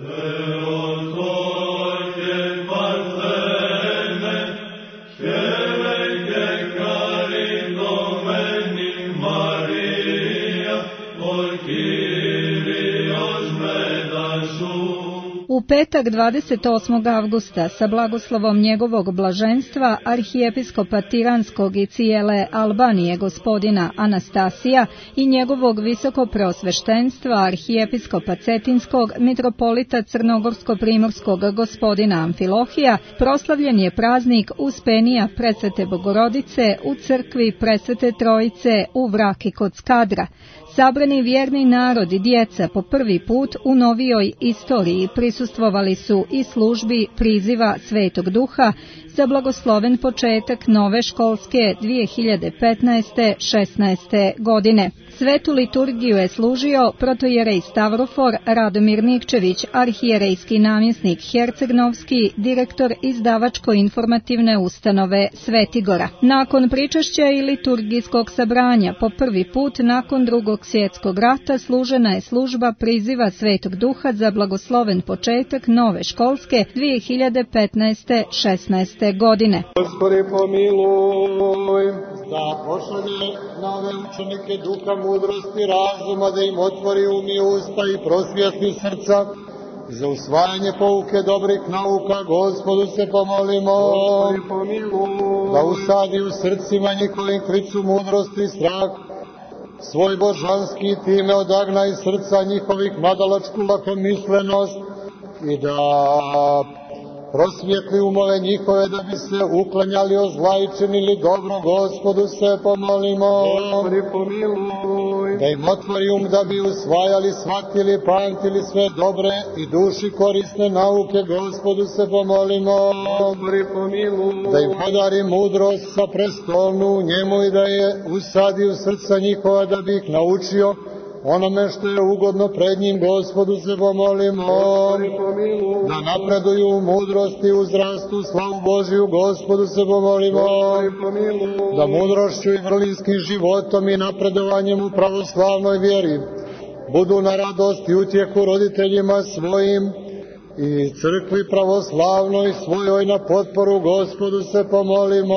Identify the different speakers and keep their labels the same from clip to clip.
Speaker 1: U petak 28. avgusta sa blagoslovom njegovog blaženstva arhijepiskopa Tiranskog i cijele Albanije gospodina Anastasija i njegovog visokopreosveštenstva arhijepiskopa Cetinskog mitropolita Crnogorsko-primorskog gospodina Amfilohija proslavljen je praznik Uspenija Presvete Bogorodice u crkvi Presvete Trojice u Vraki kod Skadra. Sabrani vjerni narod i djeca po prvi put u novijoj istoriji prisustvovali su i službi priziva Svetog Duha za blagosloven početak nove školske 2015-16. godine. Svetu liturgiju je služio protojerej Stavrofor Radomir Nikčević, arhijerejski namjesnik Hercegnovski, direktor izdavačko-informativne ustanove Svetigora. Nakon pričašća i liturgijskog sabranja po prvi put nakon Drugog svjetskog rata služena je služba priziva Svetog Duha za blagosloven početak nove školske 2015-16. godine.
Speaker 2: Gospodи pomiluj, da pošalje nove učenike duha mudrosti razuma, da im otvori um i usta i prosvijetli srca za usvajanje pouke dobrih nauka. Gospodu se pomolimo.
Speaker 3: Gospodi pomiluj,
Speaker 2: da usadi u srcima njihovim klicu mudrosti i strah, svoj božanski time odagna iz srca njihovih mladalačku lakomislenost i da prosvijetli umove njihove da bi se uklanjali od zla i činili dobro. Gospodu se pomolimo.
Speaker 3: Gospodi pomiluj,
Speaker 2: da im otvori um da bi usvajali, shvatili, pamtili sve dobre i duši korisne nauke. Gospodu se pomolimo.
Speaker 3: Gospodi pomiluj,
Speaker 2: da im podari mudrost sa prestolnu u njemu i da je usadi u srca njihova da bi ih naučio onome što je ugodno pred njim. Gospodu se pomolimo. Da napreduju u mudrosti, uzrastu, slavu Božiju. Gospodu se pomolimo. Da mudrošću i vrlinskim životom i napredovanjem u pravoslavnoj vjeri budu na radost i utjehu roditeljima svojim i crkvi pravoslavnoj svojoj na potporu. Gospodu se pomolimo.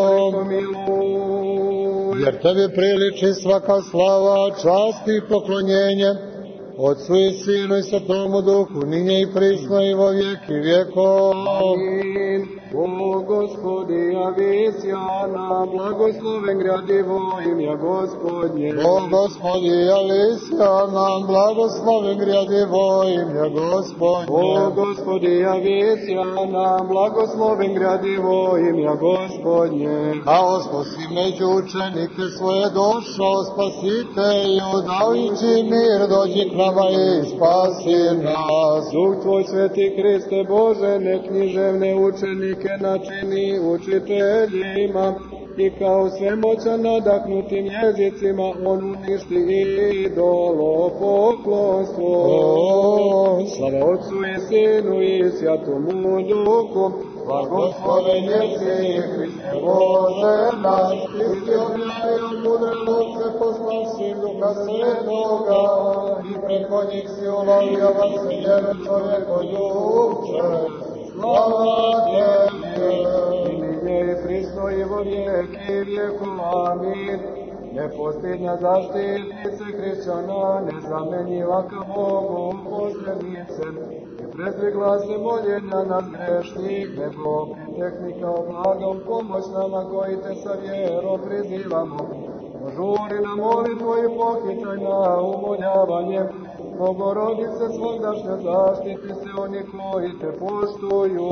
Speaker 2: Jer tebi priliči svaka slava, čast i poklonjenje, Otcu i Sinu i Svetomu Duhu, ninje i prisno i vo vijeki vjekov.
Speaker 3: Amin. O Gospodi, javi sjana, blagosloven gradivo imja Gospodnje.
Speaker 2: O Gospodi, javi sjana, blagosloven gradivo imja Gospodnje.
Speaker 3: O Gospodi, javi sjana, blagosloven gradivo imja Gospodnje.
Speaker 2: Kao sposi među učenike svoje došao, spasitelju, dajući mir, dođi k nama i spasi nas.
Speaker 3: Duh Tvoj, Sveti Hriste Bože, neknjiževne učenike načini učiteljima i kao svemoćan nadahnutim jezicima on uništi idolopoklonstvo. Slava Otcu i Sinu i Svjatomu Duhu,
Speaker 2: blagosloven jesi Hriste Bože naš, ti si objavio mudre lovce poslal svim Duha Svetoga i preko njih si uvalio vasiljeru čovjeko ljubče. Slava Tebi,
Speaker 3: i ninje i prisno i vo vijeki vjeku. Amin. Nepostidna zaštitnice hrišćana, nezamenjiva ka Bogu posrednice, i prezvigla se moljenja nad grešnih, nego tehnika oblaga u pomoć nama koji te sa vjerom prizivamo. Požuri na molitvu i pohitaj na umoljavanje. Bogorodice svogdašnja zaštiti se oni koji te poštuju.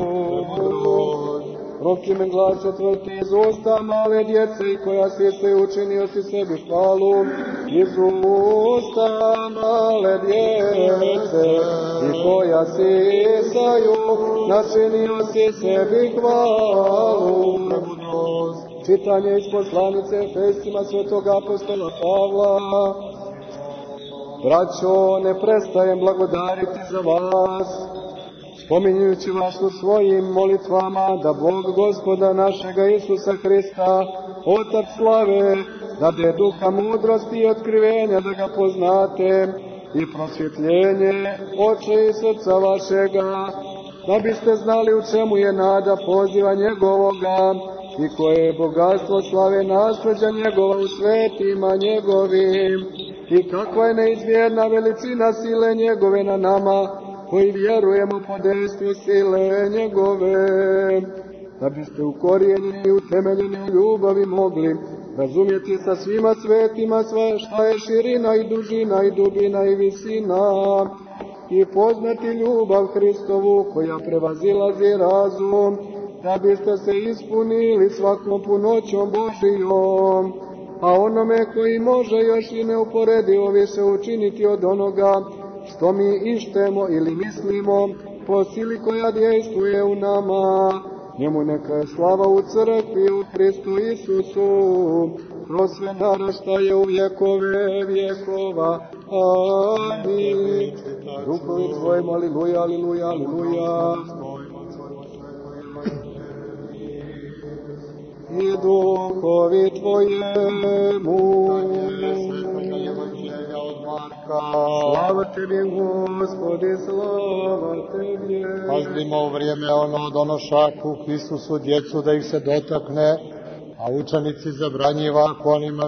Speaker 3: Roki me glas četvrti iz usta male djece i koja sviste učinio si sebi hvalu. Iz usta male djece i koja sisaju načinio si sebi hvalu. Čitanje iz poslanice Efescima svetog apostola Pavla. Braćo, ne prestajem blagodariti za vas, spominjujući vas u svojim molitvama, da Bog Gospoda našega Isusa Hrista, Otac slave, dade duha mudrosti i otkrivenja da ga poznate, i prosvjetljenje oči i srca vašega, da biste znali u čemu je nada poziva njegovoga i koje je bogatstvo slave nasleđa njegova u svetima njegovim i kakva je neizmjerna veličina sile njegove na nama koji vjerujemo po dejstvu sile njegove, da biste ukorijenjeni i utemeljeni u ljubavi mogli razumjeti sa svima svetima sve šta je širina i dužina i dubina i visina i poznati ljubav Hristovu koja prevazilazi razum, da biste se ispunili svakom punoćom Božijom, a onome koji može još i neuporedivo više učiniti od onoga što mi ištemo ili mislimo po sili koja dejstvuje u nama. Njemu neka je slava u crkvi u Hristu Isusu, kroz sve naraštaje u vjekove vjekova. Amin. Duhovi tvojim, aliluja, aliluja, aliluja. I duhovi tvojemu. Slava tebi, Gospodi, slava tebi.
Speaker 2: Pazimo u vrijeme donošaku k Isusu djecu da ih se dotakne, a učenici zabranjiva onima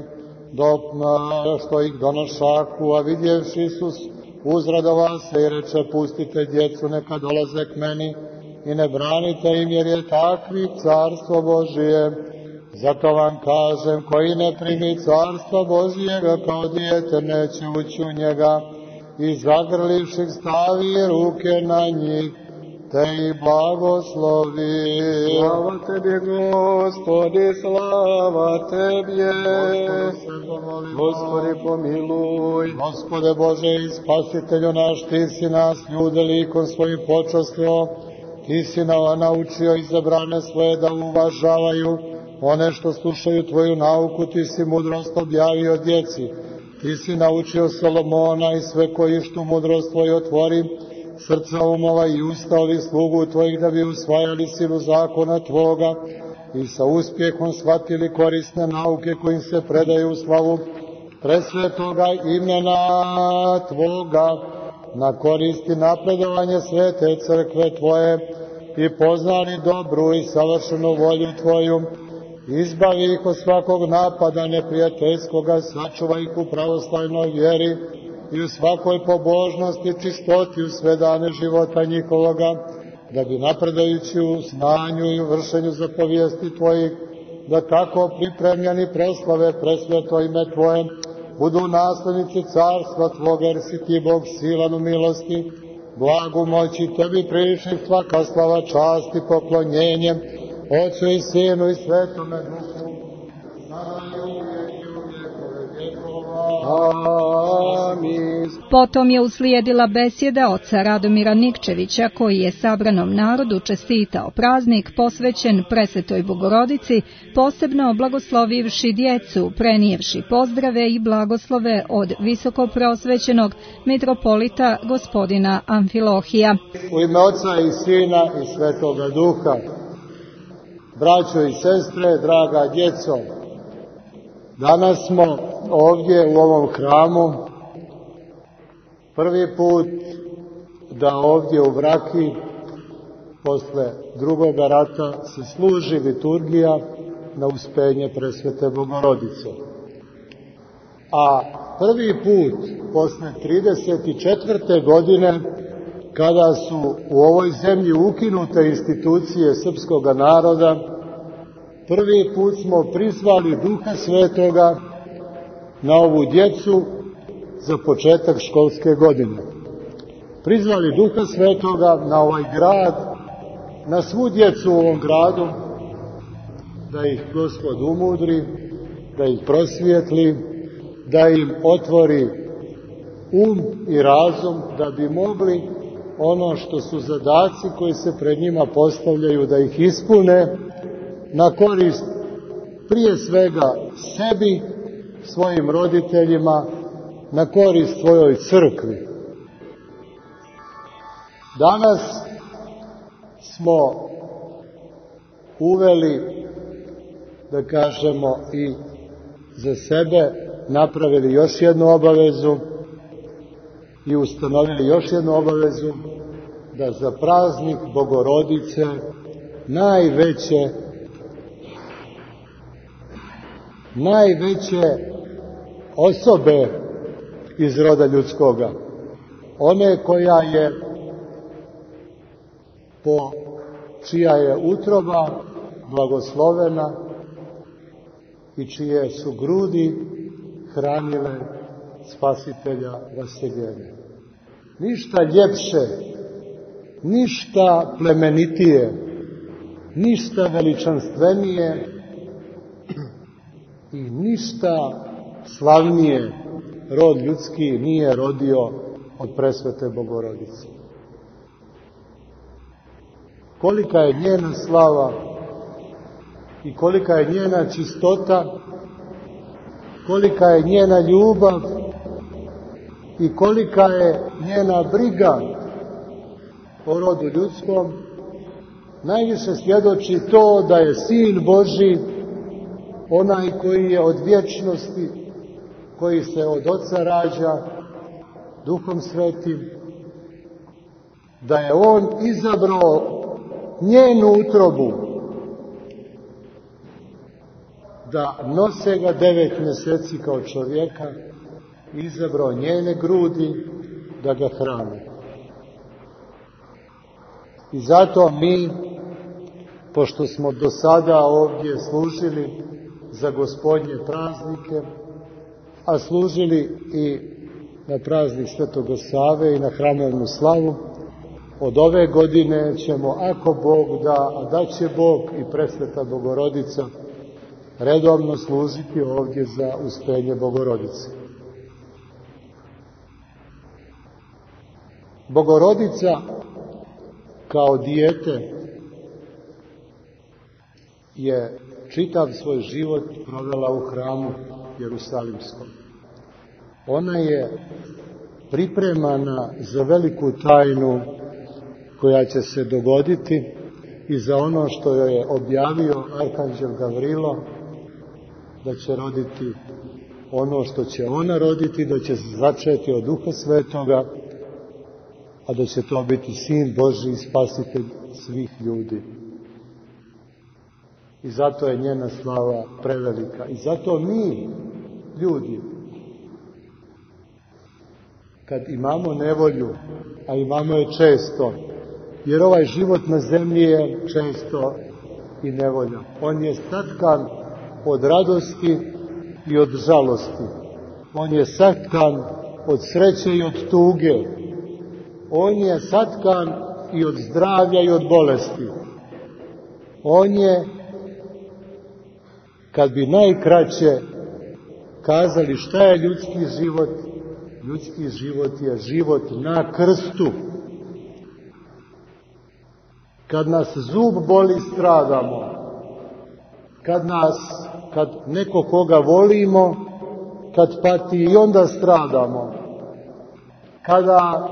Speaker 2: što ih donošaku, a vidjevši Isus uzradova se i reče, pustite djecu, neka dolaze k meni i ne branite im, jer je takvi carstvo Božije. Zato vam kažem, koji ne primi carstva Božijega kao dijete, neće ući u njega. I zagrlivši stavi ruke na njih, te i blagoslovi.
Speaker 3: Slava tebi, Gospodi, slava tebi. Gospodi, pomiluj.
Speaker 2: Gospode Bože i Spasitelju naš, ti si nas ljude likom svojim počastio, ti si naučio izabrane svoje da uvažavaju one što slušaju tvoju nauku, ti si mudrost objavio djeci. Ti si naučio Solomona i sve koji što mudrost tvoju otvori, srca, umova i usta ovih slugu tvojih, da bi usvajali silu zakona tvoga i sa uspjehom shvatili korisne nauke kojim se predaju u slavu presvetoga imena tvoga, na koristi napredovanje svete crkve tvoje i poznali dobru i savršenu volju tvoju. Izbavi ih od svakog napada neprijateljskoga, sačuvaj ih u pravoslavnoj vjeri i u svakoj pobožnosti i čistoti u sve dane života njihovoga, da bi napredajući u znanju i u vršenju zapovijesti tvojih, da tako pripremljeni proslave presveto ime tvoje, budu naslednici carstva tvoga, jer si ti Bog silan u milosti, blagu moći, tebi priliči svaka slava, čast i poklonjenje, Otcu i Sinu i Svetome Duhu, sada i uvijek i u vjekove vjekova.
Speaker 3: Amin.
Speaker 1: Potom je uslijedila besjeda oca Radomira Nikčevića, koji je sabranom narodu čestitao praznik posvećen Presvetoj Bogorodici, posebno blagoslovivši djecu, prenijevši pozdrave i blagoslove od visokoprosvećenog mitropolita gospodina Amfilohija.
Speaker 2: U ime Oca i Sina i Svetoga Duha. Braćo i sestre, draga djeco, danas smo ovdje u ovom hramu prvi put da ovdje u Vraki posle drugog rata se služi liturgija na uspenje Presvete Bogorodice. A prvi put posle 34. godine, kada su u ovoj zemlji ukinute institucije srpskog naroda, prvi put smo prizvali Duha Svetoga na ovu djecu za početak školske godine. Prizvali Duha Svetoga na ovaj grad, na svu djecu u ovom gradu, da ih Gospod umudri, da ih prosvijetli, da im otvori um i razum, da bi mogli ono što su zadaci koji se pred njima postavljaju, da ih ispune na korist prije svega sebi, svojim roditeljima, na korist svojoj crkvi. Danas smo uveli, da kažemo, i za sebe napravili još jednu obavezu, i ustanovili još jednu obavezu, da za praznik Bogorodice najveće osobe iz roda ljudskoga, one čija je utroba blagoslovena i čije su grudi hranile Spasitelja raseljene. Ništa ljepše, ništa plemenitije, ništa veličanstvenije i ništa slavnije rod ljudski nije rodio od presvete Bogorodice. Kolika je njena slava i kolika je njena čistota, kolika je njena ljubav i kolika je njena briga o rodu ljudskom, najviše svjedoči to da je Sin Božji, onaj koji je od vječnosti, koji se od Oca rađa Duhom Svetim, da je On izabrao njenu utrobu, da nose ga 9 mjeseci kao čovjeka, izabrao njene grudi da ga hrane. I zato mi, pošto smo do sada ovdje služili za Gospodnje praznike, a služili i na praznik Svetoga Save i na hramovnu slavu, od ove godine ćemo, ako Bog da, a da će Bog i presveta Bogorodica, redovno služiti ovdje za uspenje Bogorodice. Bogorodica kao dijete je čitav svoj život provela u hramu Jerusalimskom. Ona je pripremana za veliku tajnu koja će se dogoditi i za ono što joj je objavio arkanđel Gavrilo, da će roditi ono što će ona roditi, da će se začeti od Duha Svetoga, a da će to biti Sin Božji i Spasitelj svih ljudi. I zato je njena slava prevelika. I zato mi, ljudi, kad imamo nevolju, a imamo je često, jer ovaj život na zemlji je često i nevolja. On je satkan od radosti i od žalosti. On je satkan od sreće i od tuge. On je satkan i od zdravlja i od bolesti. On je, kad bi najkraće kazali šta je ljudski život je život na krstu. Kad nas zub boli, stradamo. Kad neko koga volimo, kad pati, i onda stradamo. Kada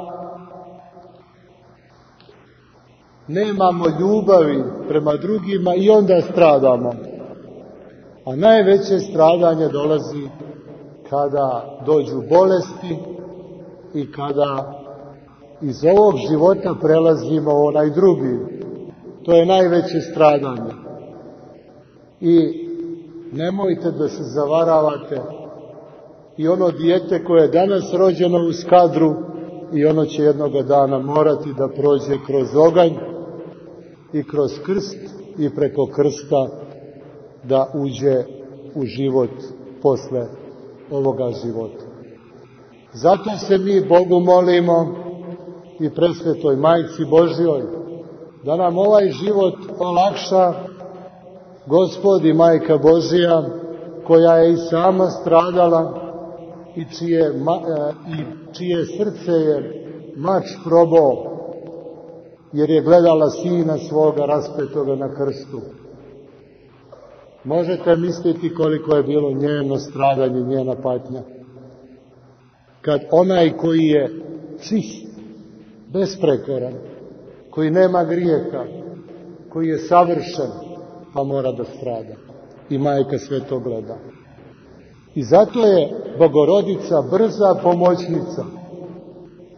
Speaker 2: nemamo ljubavi prema drugima, i onda stradamo. A najveće stradanje dolazi kada dođu bolesti i kada iz ovog života prelazimo u onaj drugi. To je najveće stradanje. I nemojte da se zavaravate, i ono dijete koje je danas rođeno u Skadru, i ono će jednoga dana morati da prođe kroz oganj i kroz krst i preko krsta da uđe u život posle ovoga života. Zato se mi Bogu molimo i presvetoj Majci Božjoj da nam ovaj život olakša. Gospod i Majka Božja, koja je i sama stradala i čije srce je mač probao, jer je gledala Sina svoga raspetoga na krstu. Možete misliti koliko je bilo njeno stradanje, njena patnja. Kad onaj koji je čist, besprekoran, koji nema grijeha, koji je savršen, pa mora da strada. I Majka sve to gleda. I zato je Bogorodica brza pomoćnica.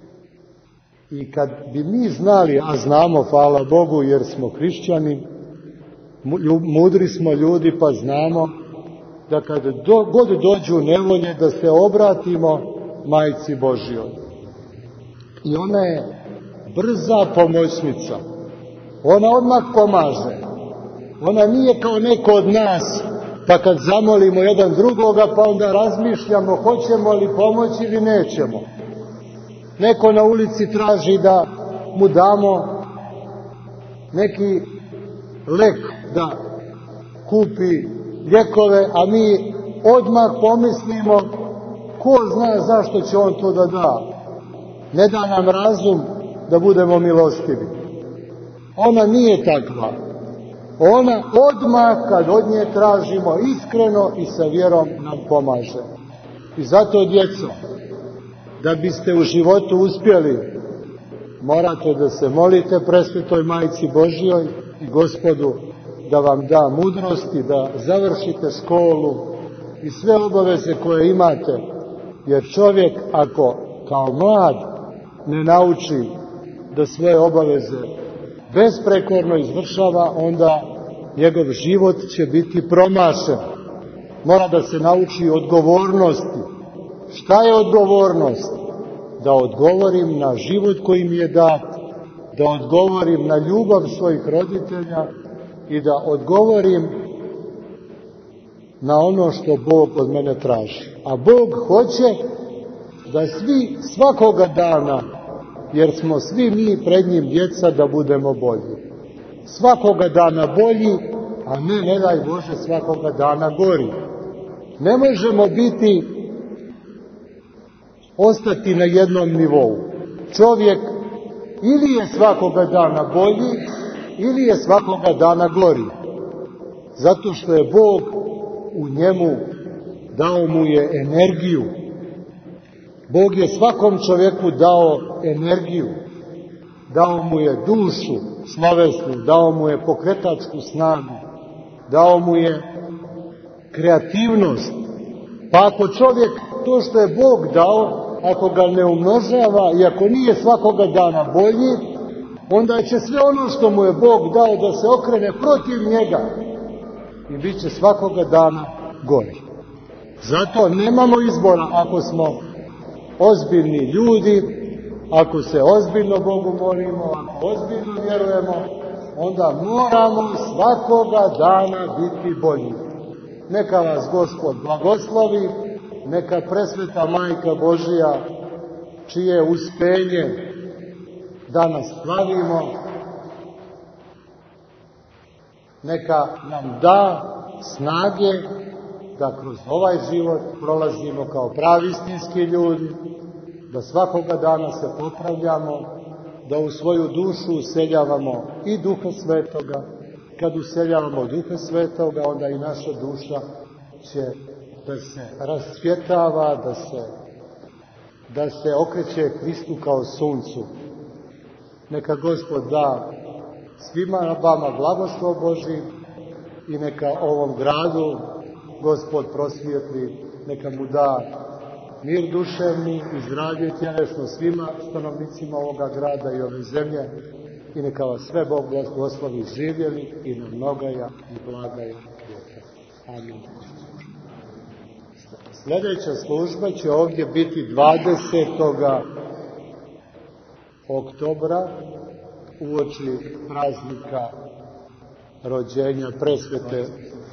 Speaker 2: I kad bi mi znali, a znamo, hvala Bogu, jer smo hrišćani, mudri smo ljudi pa znamo, da kad god dođu nevolje da se obratimo Majci Božjoj. I ona je brza pomoćnica. Ona odmah pomaže. Ona nije kao neko od nas, pa kad zamolimo jedan drugoga, pa onda razmišljamo hoćemo li pomoći ili nećemo. Neko na ulici traži da mu damo neki lek da kupi lijekove, a mi odmah pomislimo ko zna zašto će on to da da. Ne da nam razum da budemo milostivi. Ona nije takva. Ona odmah kad od nje tražimo iskreno i sa vjerom nam pomaže. I zato, djeco, da biste u životu uspjeli, morate da se molite presvetoj Majci Božjoj i Gospodu da vam da mudrosti, da završite školu i sve obaveze koje imate, jer čovjek ako kao mlad ne nauči da svoje obaveze besprekorno izvršava, onda njegov život će biti promašen. Mora da se nauči odgovornosti. Šta je odgovornost? Da odgovorim na život koji mi je dat, da odgovorim na ljubav svojih roditelja i da odgovorim na ono što Bog od mene traži. A Bog hoće da svi svakoga dana, jer smo svi mi pred njim djeca, da budemo bolji. Svakoga dana bolji, a ne daj Bože, svakoga dana gori. Ne možemo ostati na jednom nivou. Čovjek ili je svakoga dana bolji, ili je svakoga dana gori. Zato što je Bog u njemu dao mu je energiju. Bog je svakom čovjeku dao energiju. Dao mu je dušu slovesnu, dao mu je pokretačku snagu, dao mu je kreativnost. Pa ako čovjek to što je Bog dao, ako ga ne umnožava i ako nije svakoga dana bolji, onda će sve ono što mu je Bog dao da se okrene protiv njega i bit će svakoga dana gori. Zato nemamo izbora. Ako smo ozbiljni ljudi, ako se ozbiljno Bogu molimo, ako ozbiljno vjerujemo, onda moramo svakoga dana biti bolji. Neka vas Gospod blagoslovi, neka presveta Majka Božja, čije uspenje danas slavimo, neka nam da snage da kroz ovaj život prolazimo kao pravi istinski ljudi, da svakoga dana se popravljamo, da u svoju dušu useljavamo i Duha Svetoga. Kad useljavamo Duha Svetoga, onda i naša duša će da se rasvjetava, da se okreće Hristu kao suncu. Neka Gospod da svima vama blagoslov Božji i neka ovom gradu Gospod prosvijetli, neka mu da mir duševni i zdravlje tjelesno svima stanovnicima ovoga grada i ove zemlje i neka vas sve Bog blagoslovi živjeli i na mnogaja i blagaja vjeka. Amin. Sljedeća služba će ovdje biti 20. oktobra uoči praznika rođenja presvete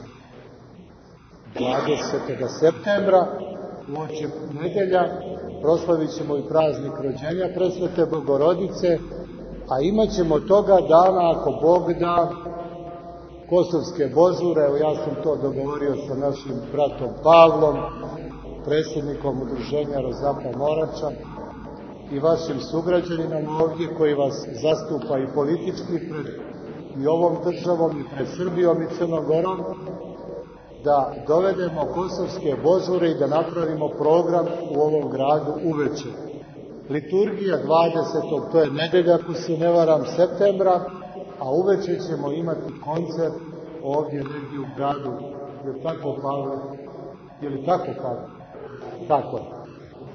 Speaker 2: 20. septembra uoči nedjelja proslavit ćemo i praznik rođenja presvete Bogorodice, a imat ćemo toga dana, ako Bog da, kosovske božure. Evo, ja sam to dogovorio sa našim bratom Pavlom, predsjednikom udruženja Rozapa Morača, i vašim sugrađanima ovdje koji vas zastupa i politički pred i ovom državom i pred Srbijom i Crnom Gorom, da dovedemo kosovske božure i da napravimo program u ovom gradu uveče. Liturgija 20. to je nedjelja, ako se ne varam, septembra, a uveče ćemo imati koncert ovdje negdje u gradu. Je li tako, Pavle? Je li tako, Pavle? Tako je.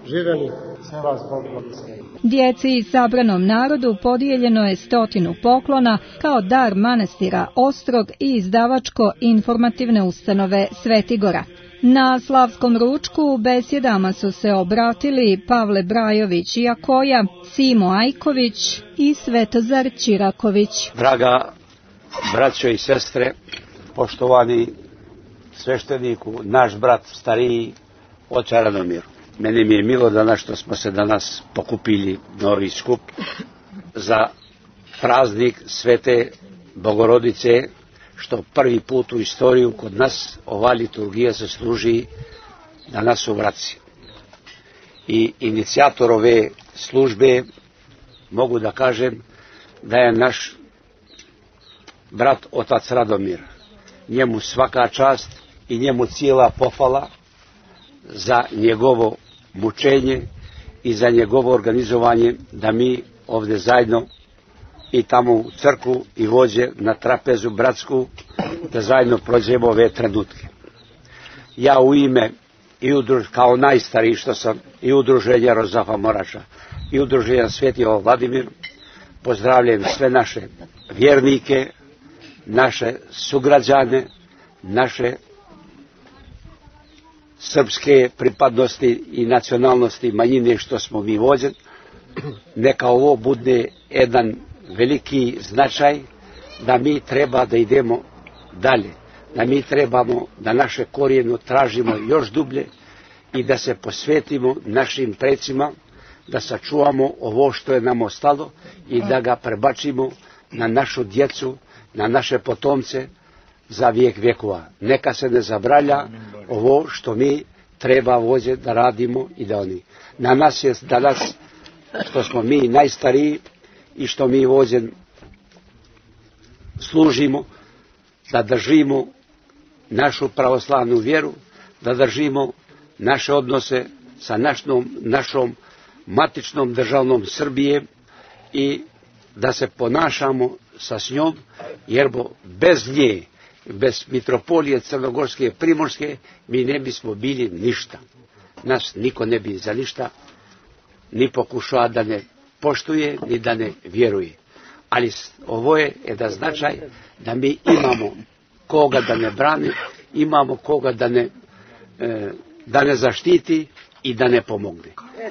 Speaker 2: Živeli, sve vas Bog blagoslovi.
Speaker 1: Djeci i sabranom narodu podijeljeno je 100 poklona kao dar manastira Ostrog i izdavačko-informativne ustanove Svetigora. Na slavskom ručku besjedama su se obratili Pavle Brajović Jakoja, Simo Ajković i Svetozar Čiraković.
Speaker 4: Draga braćo i sestre, poštovani svešteniku, naš brat stariji, oče Radomir. Meni mi je milo da što smo se danas pokupili novi skup za praznik Svete Bogorodice, što prvi put u istoriju kod nas ova liturgija se služi danas u Vraci. I inicijator ove službe mogu da kažem da je naš brat otac Radomir. Njemu svaka čast i njemu cijela pohvala za njegovo mučenje i za njegovo organizovanje da mi ovdje zajedno i tamo u crkvu i vođe na trapezu bratsku da zajedno prođemo ove trenutke. Ja u ime i kao najstariji što sam i udruženja Rozafa Morača i udruženja Sveti Vladimir pozdravljam sve naše vjernike, naše sugrađane, naše srpske pripadnosti i nacionalnosti manjine što smo mi vođen. Neka ovo bude jedan veliki značaj da mi treba da idemo dalje, da mi trebamo da naše korijeno tražimo još dublje i da se posvetimo našim precima, da sačuvamo ovo što je nam ostalo i da ga prebačimo na našu djecu, na naše potomce za vijek vjekova. Neka se ne zabralja ovo što mi treba vođe da radimo i da oni. Na nas je danas što smo mi najstariji i što mi vođe služimo, da držimo našu pravoslavnu vjeru, da držimo naše odnose sa našom matičnom državnom Srbije i da se ponašamo sa njom, jer bez nje, bez mitropolije Crnogorske i Primorske, mi ne bismo bili ništa. Nas niko ne bi za ništa ni pokušao da ne poštuje, ni da ne vjeruje. Ali ovo je jedan značaj da mi imamo koga da ne brani, imamo koga da ne zaštiti i da ne pomogne.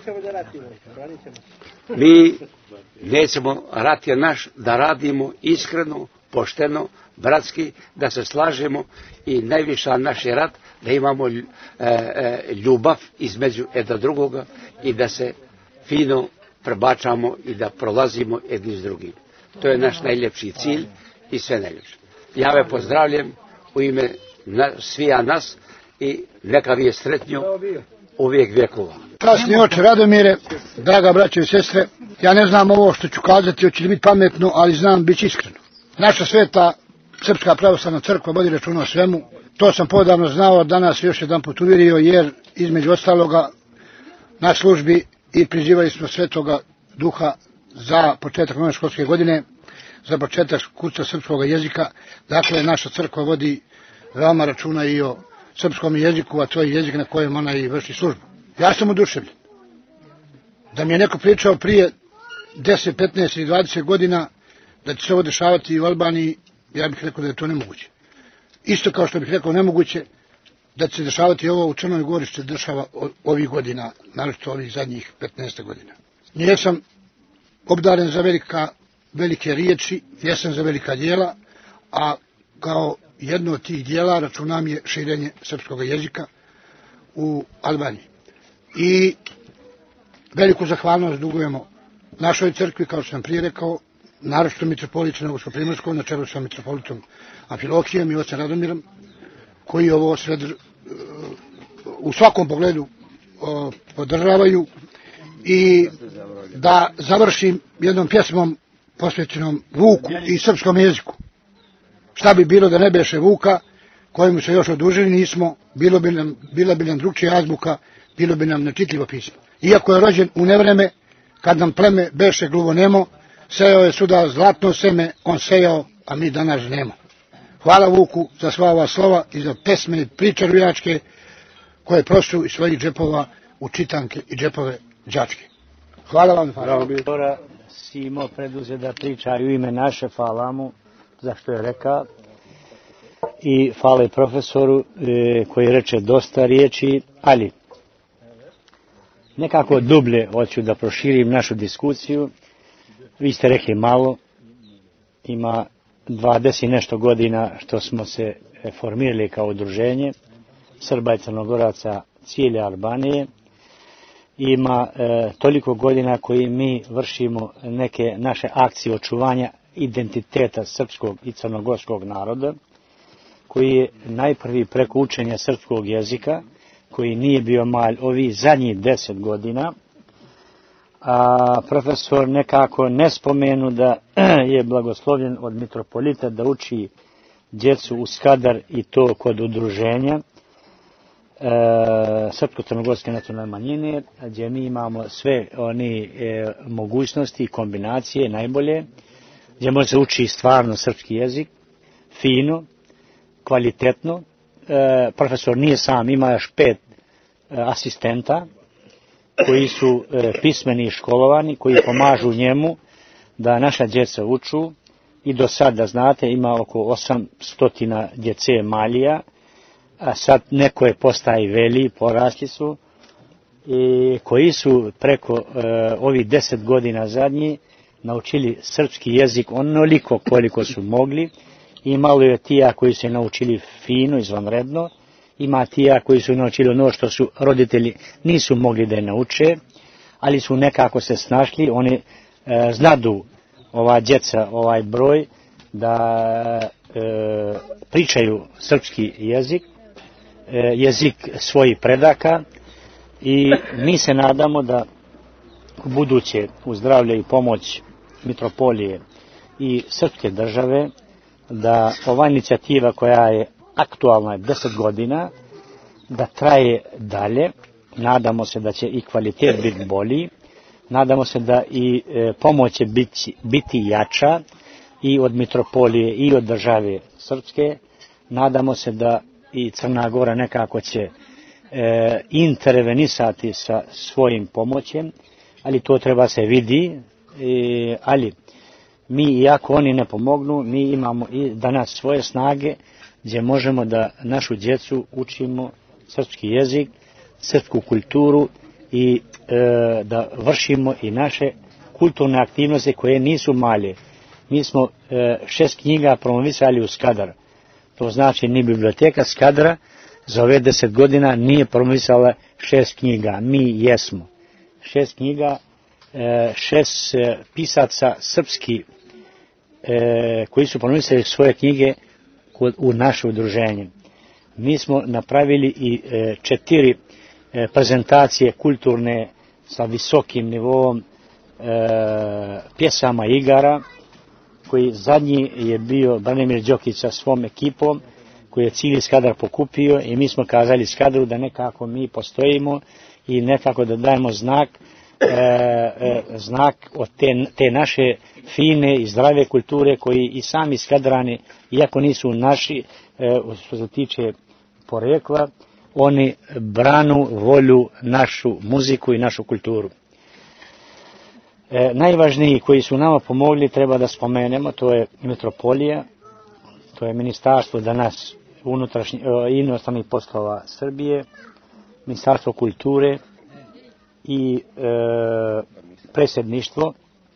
Speaker 4: Mi nećemo rat je naš da radimo iskreno, pošteno, bratski, da se slažemo i najviša naš je rat da imamo ljubav između jedna drugoga i da se fino prebačamo i da prolazimo jedni s drugim. To je naš najljepši cilj i sve najljepše. Ja ve pozdravljam u ime svija nas i neka vi je sretnjo uvijek vjekova.
Speaker 5: Kasni oče Radomire, draga braće i sestre, ja ne znam ovo što ću kazati, hoće li biti pametno, ali znam biti iskreno. Naša sveta Srpska pravoslavna crkva vodi računa o svemu. To sam podavno znao, danas još jedan put uvjerio, jer između ostaloga na službi i prizivali smo Svetoga Duha za početak nove školske godine, za početak kursa srpskog jezika. Dakle, naša crkva vodi veoma računa i o srpskom jeziku, a to je jezik na kojem ona i vrši službu. Ja sam oduševljen. Da mi je neko pričao prije 10, 15 ili 20 godina da će se ovo dešavati i u Albaniji, ja bih rekao da je to nemoguće. Isto kao što bih rekao nemoguće da će se dešavati ovo u Crnoj Gori što se dešava ovih godina, naročito ovih zadnjih 15 godina. Jesam obdaren za velike riječi, jesam za velika djela, a kao jedno od tih djela računam je širenje srpskog jezika u Albaniji. I veliku zahvalnost dugujemo našoj crkvi, kao što sam prije rekao, naročito mitropolitu Crnogorsko-Primorskog na čelu sa mitropolitom Amfilohijem i ocem Radomirom, koji ovo sve u svakom pogledu podržavaju. I da završim jednom pjesmom posvećenom Vuku i srpskom jeziku. Šta bi bilo da ne beše Vuka, kojemu se još odužili nismo, bila bi nam drugčija azbuka, bilo bi nam nečitljivo pismo. Iako je rođen u nevreme, kad nam pleme beše gluvonemo, sejao je suda zlatno seme, on sejao, a mi danas žnemo. Hvala Vuku za sva ova slova i za pesme i priče rojačke koje prosu iz svojih džepova u čitanke i džepove đačke. Hvala vam.
Speaker 6: Hvala. Simo preduze da priča u ime naše, hvala mu za što je rekao. I hvala i profesoru koji reče dosta riječi, ali nekako dublje hoću da proširim našu diskusiju. Vi ste rekli malo, ima 20 nešto godina što smo se formirali kao udruženje Srba i Crnogoraca cijele Albanije. Ima toliko godina koji mi vršimo neke naše akcije očuvanja identiteta srpskog i crnogorskog naroda, koji je najprvi preko učenja srpskog jezika, koji nije bio mal ovih zadnjih 10 godina, a profesor nekako ne spomenu da je blagoslovljen od mitropolita da uči djecu u Skadar i to kod udruženja srpsko-crnogorske nacionalne manjine, gdje mi imamo sve one mogućnosti i kombinacije najbolje, gdje može se uči stvarno srpski jezik, fino, kvalitetno. Profesor nije sam, ima još 5 asistenta koji su pismeni i školovani, koji pomažu njemu da naša djeca uču. I do sada, znate, ima oko 800 djece malija, a sad neko je postaje veli, porasli su, i koji su preko ovih 10 godina zadnji naučili srpski jezik onoliko koliko su mogli. I malo je tija koji su naučili fino, izvanredno, ima tija koji su naučili ono što su roditelji nisu mogli da je nauče, ali su nekako se snašli, oni znadu ova djeca, ovaj broj, da pričaju srpski jezik, jezik svojih predaka, i mi se nadamo da u buduće uz zdravlje i pomoć mitropolije i srpske države, da ova inicijativa koja je aktualna 10 godina, da traje dalje. Nadamo se da će i kvalitet biti bolji, nadamo se da i pomoć će biti jača i od mitropolije i od države srpske. Nadamo se da i Crna Gora nekako će intervenisati sa svojim pomoćem, ali to treba se vidi, ali mi, iako oni ne pomognu, mi imamo i danas svoje snage gdje možemo da našu djecu učimo srpski jezik, srpsku kulturu i da vršimo i naše kulturne aktivnosti koje nisu male. Mi smo 6 knjiga promovisali u Skadar. To znači ni biblioteka Skadra za ove 10 godina nije promovisala 6 knjiga. Mi jesmo. 6 knjiga, 6 pisaca srpski koji su promovisali svoje knjige u naše udruženje. Mi smo napravili i 4 prezentacije kulturne sa visokim nivoom pjesama i igara, koji zadnji je bio Branimir Đokić sa svom ekipom, koji je cijeli Skadar pokupio, i mi smo kazali Skadru da nekako mi postojimo i nekako da dajemo znak od te naše fine i zdrave kulture koji i sami Skadrani, iako nisu naši što se tiče porekla, oni branu volju našu muziku i našu kulturu. Najvažniji koji su nama pomogli, treba da spomenemo, to je mitropolija, to je ministarstvo danas inostranih poslova Srbije, ministarstvo kulture i predsjedništvo,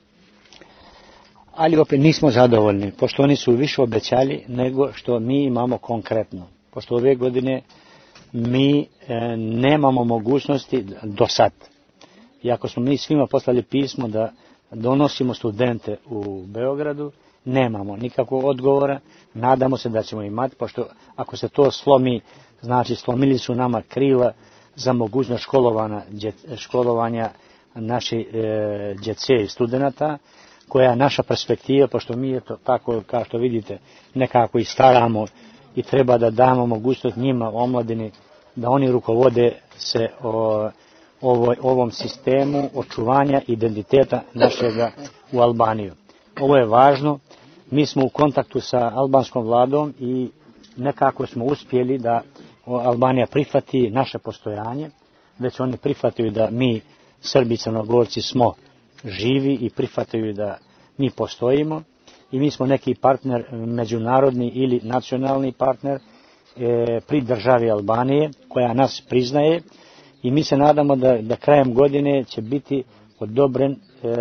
Speaker 6: ali opet nismo zadovoljni, pošto oni su više obećali nego što mi imamo konkretno. Pošto ove godine mi nemamo mogućnosti do sad. Iako smo mi svima poslali pismo da donosimo studente u Beogradu, nemamo nikakvog odgovora. Nadamo se da ćemo imati, pošto ako se to slomi, znači slomili su nama krila za mogućnost školovanja naše djece i studenata, koja je naša perspektiva, pošto mi je to tako, kao što vidite, nekako i staramo i treba da damo mogućnost njima, omladini, da oni rukovode se ovom sistemu očuvanja identiteta našega u Albaniju. Ovo je važno. Mi smo u kontaktu sa albanskom vladom i nekako smo uspjeli da Albanija prihvati naše postojanje. već oni prihvataju da mi, Srbi i Crnogorci, smo živi i prihvataju da mi postojimo i mi smo neki partner, međunarodni ili nacionalni partner pri državi Albanije koja nas priznaje i mi se nadamo da krajem godine će biti odobren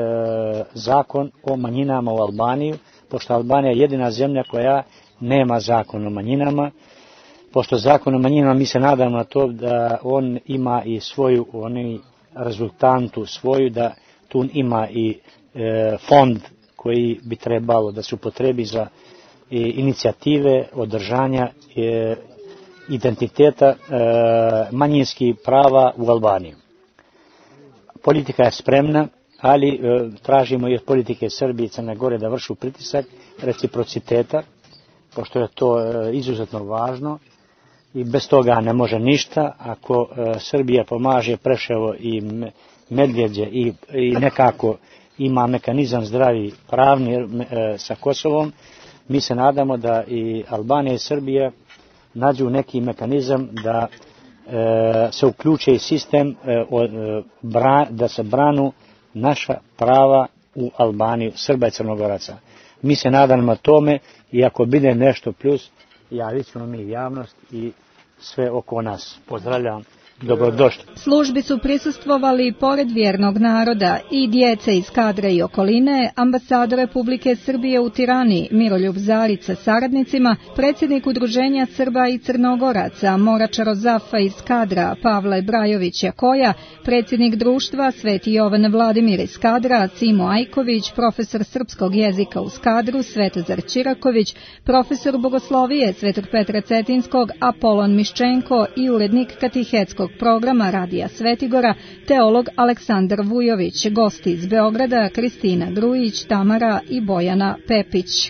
Speaker 6: zakon o manjinama u Albaniji, pošto Albanija je jedina zemlja koja nema zakon o manjinama. Pošto zakon o manjinama, mi se nadamo na to da on ima i svoju rezultantu svoju, da tu ima i fond koji bi trebalo da se upotrebi za inicijative održanja identiteta manjinskih prava u Albaniji. Politika je spremna, ali tražimo i od politike Srbije i Crne Gore da vršu pritisak reciprociteta, pošto je to izuzetno važno i bez toga ne može ništa. Ako Srbija pomaže Preševo i Medvjeđe i nekako ima mekanizam zdravi pravni sa Kosovom, mi se nadamo da i Albanija i Srbija nađu neki mekanizam da se uključe i sistem da se branu naša prava u Albaniji, Srba i Crnogoraca. Mi se nadamo tome i ako bude nešto plus, javit ćemo mi javnost i sve oko nas. Pozdravljam. Dobrodošli.
Speaker 1: Službi su prisustvovali pored vjernog naroda i djece iz Kadra i okoline, ambasador Republike Srbije u Tirani Miroljub Zarić sa saradnicima, predsjednik Udruženja Srba i Crnogoraca Moračar Ozafa iz Kadra Pavle Brajović Jakoja, predsjednik društva Sveti Jovan Vladimir iz Kadra Cimo Ajković, profesor srpskog jezika u Skadru Svetozar Čiraković, profesor bogoslovije Svetog Petra Cetinskog Apolon Miščenko i urednik katehetskog programa Radija Svetigora, teolog Aleksandar Vujović, gosti iz Beograda Kristina Grujić, Tamara i Bojana Pepić.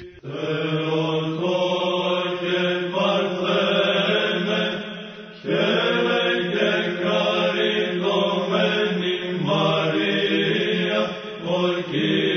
Speaker 7: Maria,